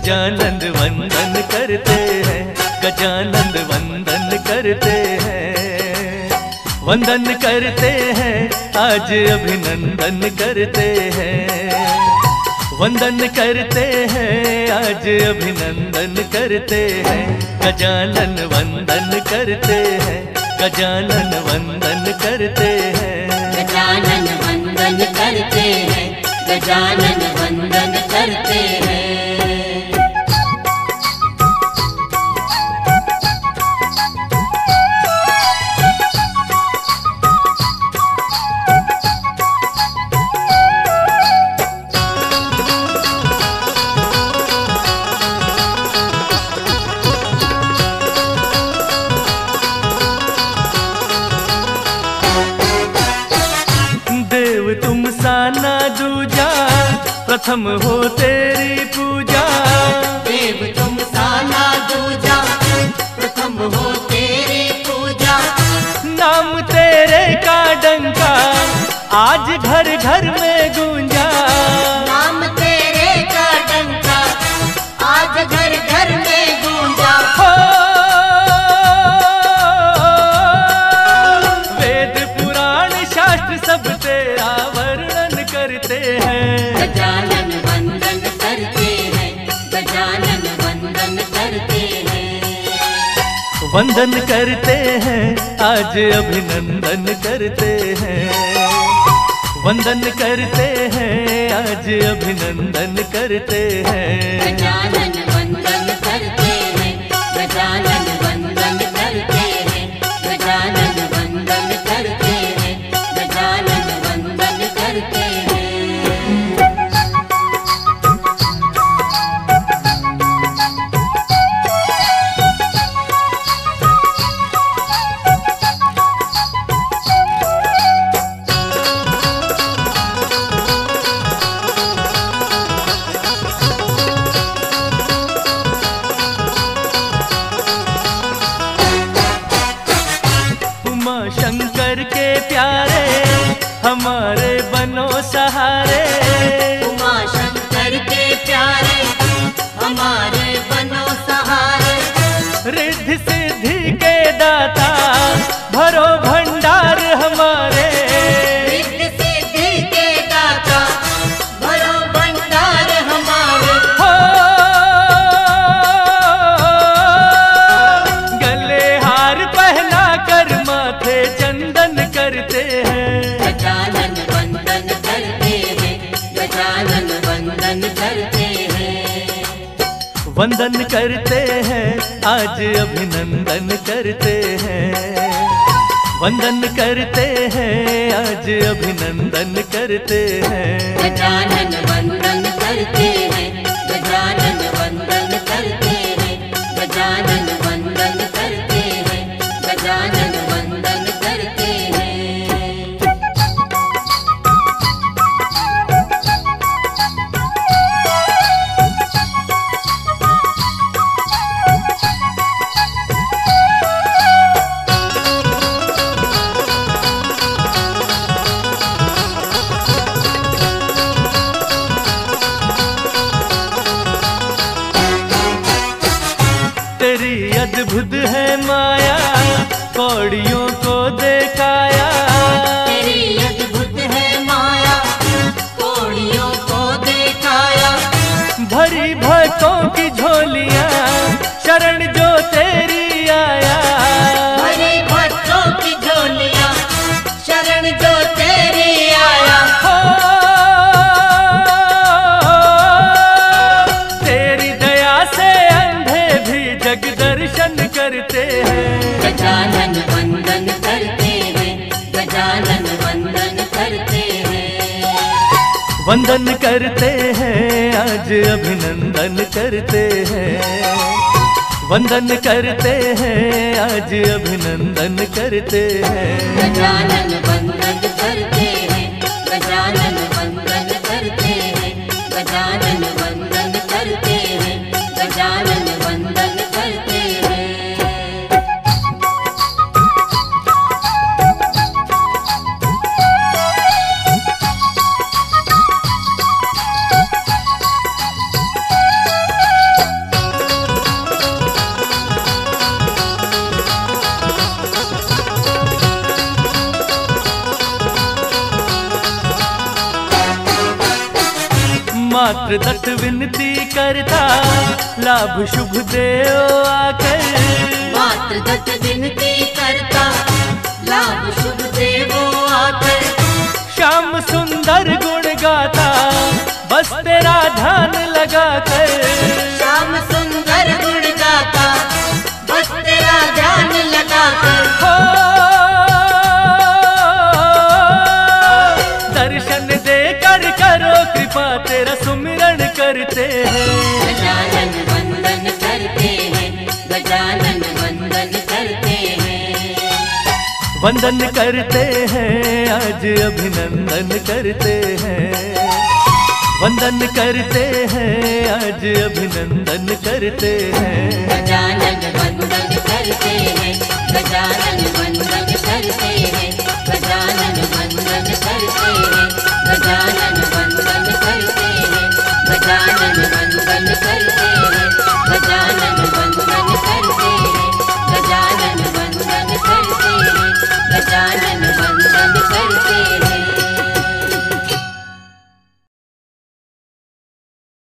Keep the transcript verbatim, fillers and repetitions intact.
गजानन वंदन करते हैं, गजानन वंदन करते हैं, वंदन करते हैं, आज अभिनंदन करते हैं, वंदन करते हैं, आज अभिनंदन करते हैं, गजानन वंदन करते हैं, गजानन वंदन करते हैं, गजानन वंदन करते हैं, गजानन वंदन करते हैं। देव तुम सा ना दूजा, प्रथम हो तेरी पूजा, देव तुम सा ना दूजा, प्रथम हो तेरी पूजा, नाम तेरे का डंका आज घर घर में गूंजा, नाम तेरे का डंका आज घर घर में गूंजा, हो वेद पुराण शास्त्र सब तेरा वर्णन करते हैं, गजानन वंदन करते हैं, गजानन वंदन करते हैं, वंदन करते हैं, आज अभिनंदन करते हैं, वंदन करते हैं, आज अभिनंदन करते हैं, गजानन वंदन करते हैं, गजानन वंदन करते हैं, गजानन वंदन करते हैं, गजानन वंदन करते हैं। उमा शंकर के प्यारे हमारे बनो सहारे, उमा शंकर के प्यारे हमारे बनो सहारे, रिद्धि सिद्धि के दाता भरो भंडार हमारे, रिद्धि सिद्धि के दाता भरो भंडार हमारे, हो गले हार पहना कर माथे चंदन करते हैं, गजानन वंदन करते हैं, गजानन वंदन करते हैं, वंदन करते हैं, आज अभिनंदन करते हैं, वंदन करते हैं, आज अभिनंदन करते हैं, गजानन वंदन करते हैं, गजानन वंदन करते हैं, गजानन वंदन करते हैं, गजानन वंदन करते हैं। तेरी अद्भुत है माया, कौड़ियों को देखाया, तेरी अद्भुत है माया, कोड़ियों को देखाया, भरी भक्तों की झोलियां शरण जो तेरी आया, हरे भक्तों की झोलियां शरण जो तेरी आया, हो तेरी दया से अंधे भी जग दर्शन करते हैं, गजानन वंदन करते हैं, गजानन वंदन करते हैं, वंदन करते हैं, आज अभिनंदन करते हैं, वंदन करते हैं, आज अभिनंदन करते हैं, गजानन वंदन करते हैं, गजानन वंदन करते हैं, गजानन वंदन करते हैं, गजानन वंदन करते हैं। मात्र दत्त विनती करता लाभ शुभ देओ आकर। मात्र दत्त विनती करता लाभ शुभ देवो आकर। श्याम सुंदर गुण गाता बस तेरा ध्यान लगा कर। श्याम सुंदर गुण गाता बस तेरा ध्यान लगा कर। हो दर्शन दे कर करो कृपा तेरा सुमिरन करते हैं। गजानन वंदन करते हैं, गजानन वंदन करते हैं। वंदन करते हैं आज अभिनंदन करते हैं। वंदन करते हैं आज अभिनंदन करते हैं। गजानन वंदन करते हैं, गजानन वंदन करते हैं।